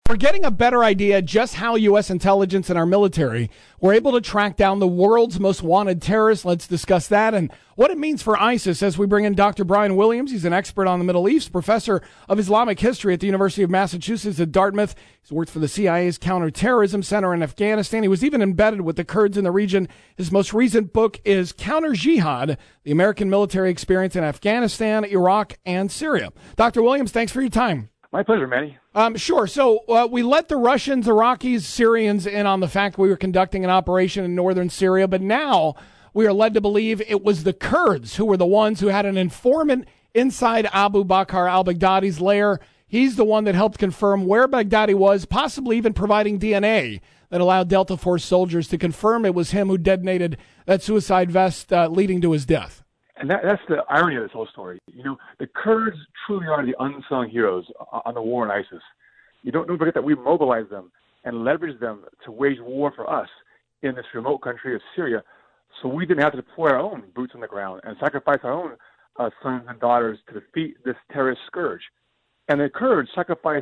We're getting a better idea just how U.S. intelligence and our military were able to track down the world's most wanted terrorists. Let's discuss that and what it means for ISIS as we bring in Dr. Brian Williams. He's an expert on the Middle East, professor of Islamic history at the University of Massachusetts at Dartmouth. He's worked for the CIA's Counterterrorism Center in Afghanistan. He was even embedded with the Kurds in the region. His most recent book is Counter Jihad, the American military experience in Afghanistan, Iraq, and Syria. Dr. Williams, thanks for your time. My pleasure, Manny. Sure. So we let the Russians, Iraqis, Syrians in on the fact we were conducting an operation in northern Syria, but now we are led to believe it was the Kurds who were the ones who had an informant inside Abu Bakr al-Baghdadi's lair. He's the one that helped confirm where Baghdadi was, possibly even providing DNA that allowed Delta Force soldiers to confirm it was him who detonated that suicide vest leading to his death. And that's the irony of this whole story. You know, the Kurds truly are the unsung heroes on the war on ISIS. You don't forget that we mobilized them and leveraged them to wage war for us in this remote country of Syria, so we didn't have to deploy our own boots on the ground and sacrifice our own sons and daughters to defeat this terrorist scourge. And the Kurds sacrificed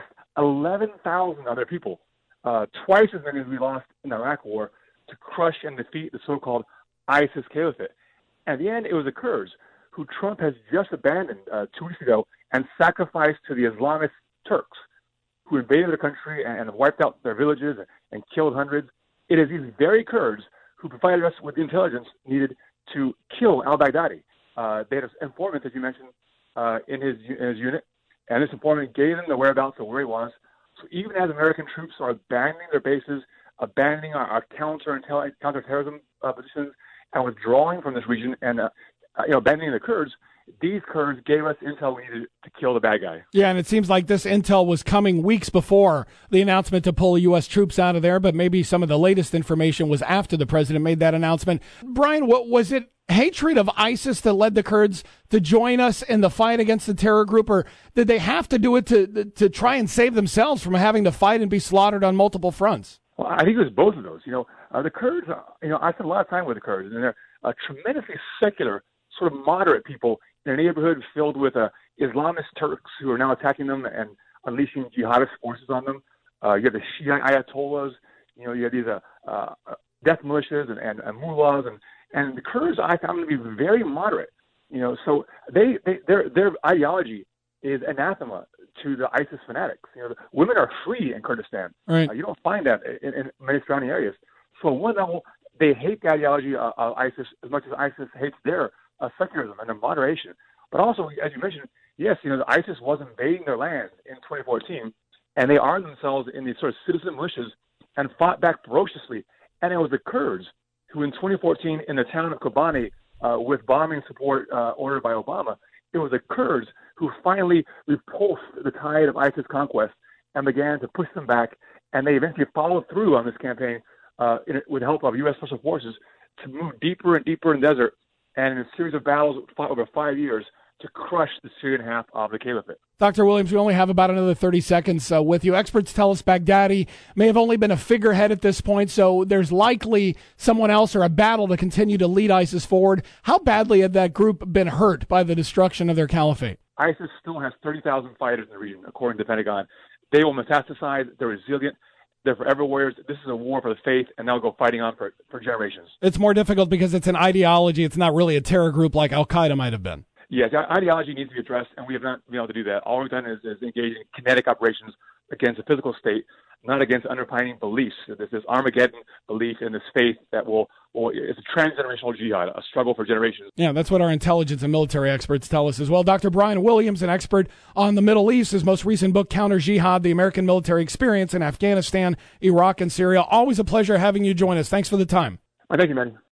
11,000 other people, twice as many as we lost in the Iraq War, to crush and defeat the so-called ISIS caliphate. At the end, it was the Kurds who Trump has just abandoned 2 weeks ago and sacrificed to the Islamist Turks who invaded the country and wiped out their villages and killed hundreds. It is these very Kurds who provided us with the intelligence needed to kill al-Baghdadi. They had an informant, as you mentioned, in his unit, and this informant gave them the whereabouts of where he was. So even as American troops are abandoning their bases, abandoning our counterterrorism positions, and withdrawing from this region and abandoning the Kurds, these Kurds gave us intel we needed to kill the bad guy. Yeah, and it seems like this intel was coming weeks before the announcement to pull U.S. troops out of there, but maybe some of the latest information was after the president made that announcement. Brian, what was it? Hatred of ISIS that led the Kurds to join us in the fight against the terror group, or did they have to do it to try and save themselves from having to fight and be slaughtered on multiple fronts? Well, I think it was both of those. The Kurds, I spent a lot of time with the Kurds, and they're tremendously secular, sort of moderate people in a neighborhood filled with Islamist Turks who are now attacking them and unleashing jihadist forces on them. You have the Shia Ayatollahs, you have these death militias and mullahs, and the Kurds I found to be very moderate. So their ideology is anathema to the ISIS fanatics. Women are free in Kurdistan. Right. You don't find that in many surrounding areas. So on one level, they hate the ideology of ISIS as much as ISIS hates their secularism and their moderation. But also, as you mentioned, yes, the ISIS was invading their land in 2014, and they armed themselves in these sort of citizen militias and fought back ferociously. And it was the Kurds who, in 2014, in the town of Kobani, with bombing support ordered by Obama, it was the Kurds who finally repulsed the tide of ISIS conquest and began to push them back. And they eventually followed through on this campaign with the help of U.S. Special Forces to move deeper and deeper in the desert, and in a series of battles fought over 5 years to crush the Syrian half of the caliphate. Dr. Williams, we only have about another 30 seconds with you. Experts tell us Baghdadi may have only been a figurehead at this point, so there's likely someone else or a battle to continue to lead ISIS forward. How badly had that group been hurt by the destruction of their caliphate? ISIS still has 30,000 fighters in the region, according to the Pentagon. They will metastasize. They're resilient. They're forever warriors. This is a war for the faith, and they'll go fighting on for generations. It's more difficult because it's an ideology. It's not really a terror group like Al-Qaeda might have been. Yes, ideology needs to be addressed, and we have not been able to do that. All we've done is engage in kinetic operations against the physical state, not against underpinning beliefs. There's this Armageddon belief in this faith that it's a transgenerational jihad, a struggle for generations. Yeah, that's what our intelligence and military experts tell us as well. Dr. Brian Williams, an expert on the Middle East, his most recent book, Counter Jihad, the American military experience in Afghanistan, Iraq, and Syria. Always a pleasure having you join us. Thanks for the time. Thank you, man.